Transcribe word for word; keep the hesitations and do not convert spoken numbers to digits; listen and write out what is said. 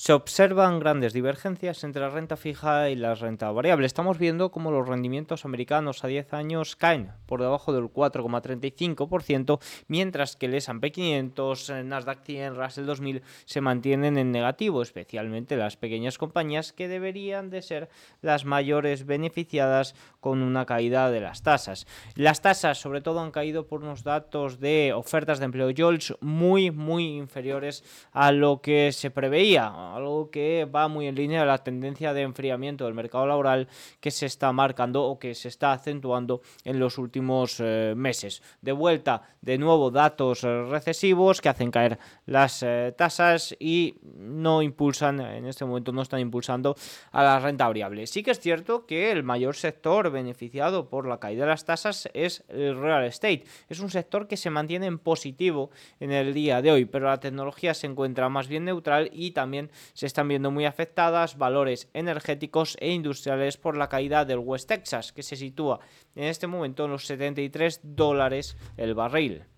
Se observan grandes divergencias entre la renta fija y la renta variable. Estamos viendo cómo los rendimientos americanos a diez años caen por debajo del cuatro coma treinta y cinco por ciento, mientras que el S and P quinientos, Nasdaq cien, Russell dos mil se mantienen en negativo, especialmente las pequeñas compañías que deberían de ser las mayores beneficiadas con una caída de las tasas. Las tasas sobre todo han caído por unos datos de ofertas de empleo JOLTS muy muy inferiores a lo que se preveía, algo que va muy en línea de la tendencia de enfriamiento del mercado laboral que se está marcando o que se está acentuando en los últimos eh, meses. De vuelta, de nuevo, datos eh, recesivos que hacen caer las eh, tasas y no impulsan, en este momento no están impulsando a la renta variable. Sí que es cierto que el mayor sector beneficiado por la caída de las tasas es el real estate. Es un sector que se mantiene en positivo en el día de hoy, pero la tecnología se encuentra más bien neutral y también se están viendo muy afectadas valores energéticos e industriales por la caída del West Texas, que se sitúa en este momento en los setenta y tres dólares el barril.